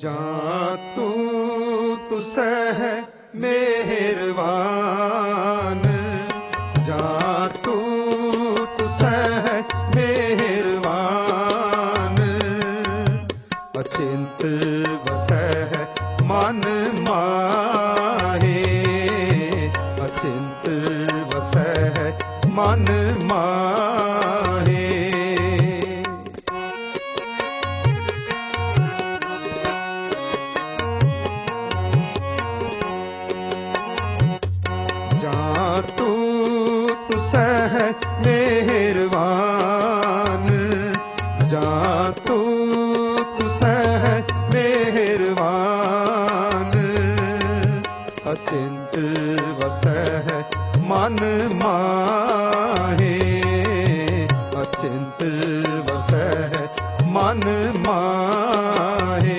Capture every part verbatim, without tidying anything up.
जा तू तुसह मेहरबान, जा तू तुसह मेहरबान। अचिंत वसह मन माहे, अचिंत वसह मन माहे। जा तू तुसह मेहरबान, जा तू तुसह मेहरबान। अचिंत वसह मन माहे, अचिंत वसह मन माहे।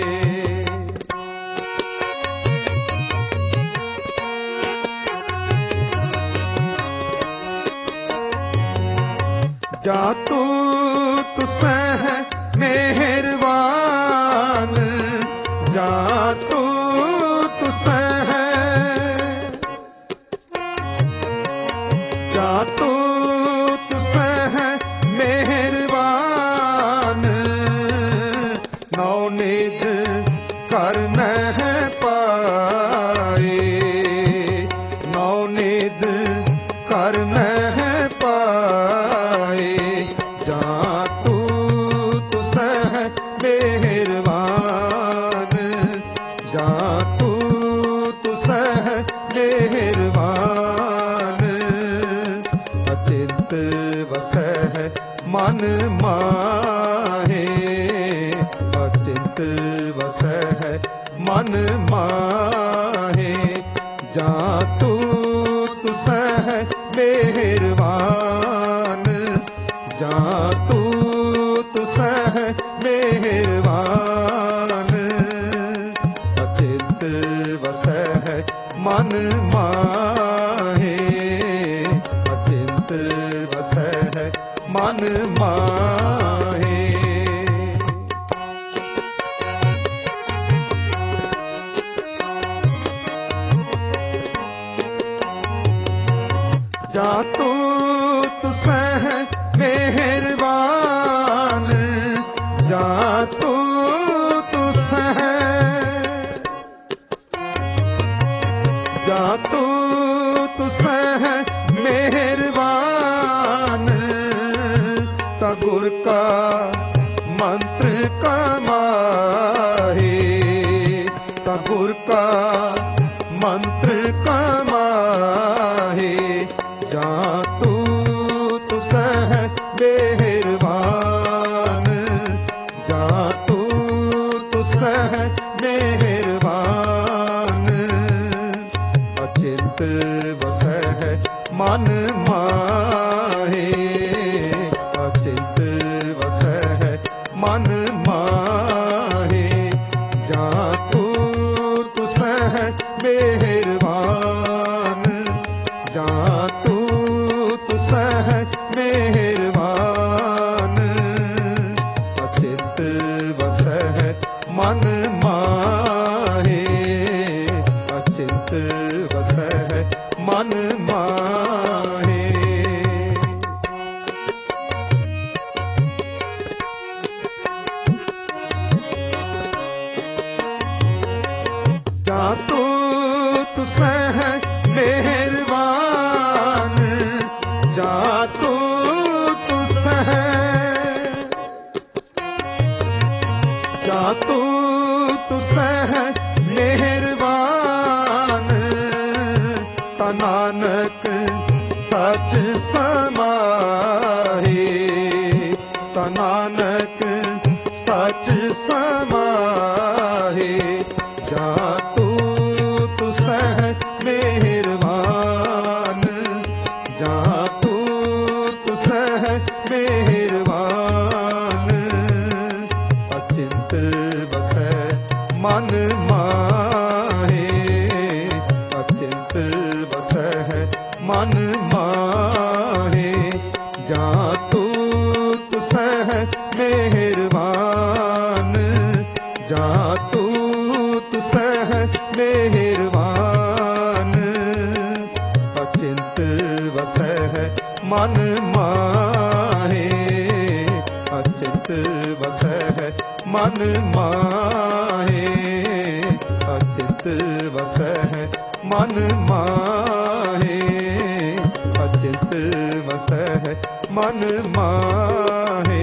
जा तू तुसह मेहरबान, जा तू तुसह, जा तू तुसह मेहरबान। नौ निज कर मह पाए, नौ निज कर मह पाए। जा तू तुसह मेहरबान, जा तू तुसह मेहरबान। अचिंत वसह मन माहे, अचिंत वसह मन माहे। जा तू तुसह मेहरबान, जा तू तुसह मेहरबान। अचिंत वसह मन माहे, अचिंत वसह मन माहे। जा तू तुसह मेहरबान, जा तू तुसह, जा तू तुसह मेहरबान। ता गुर का मंत्र कमाहे, ता गुर का मंत्र कमाहे। जा तू तुसह मेहरबान, जा तू तुसह मेहरबान। अचिंत वसह मन माहे, अचिंत वसह मन माहे। जा तू तुसह मेहरबान, जा तू तुसह मेहरबान। अचिंत वसह मन माहे, अचिंत वसह मन माहे। जा तू तुसह मेहरबान, जा तू तुसह, जा तू तुसह मेहरबान। ता नानक सच समाहे, ता नानक सच समाहे। जा तू तुसह मेहरबान, जा तू तुसह मेहरबान। अचिंत वसह मन माहे, अचिंत वसह मन माहे। जा तू तुसह मेहरबान, जा तू मन माहे। अचित वसै मन माहे, अचित वसै मन माहे, अचित वसै मन माहे।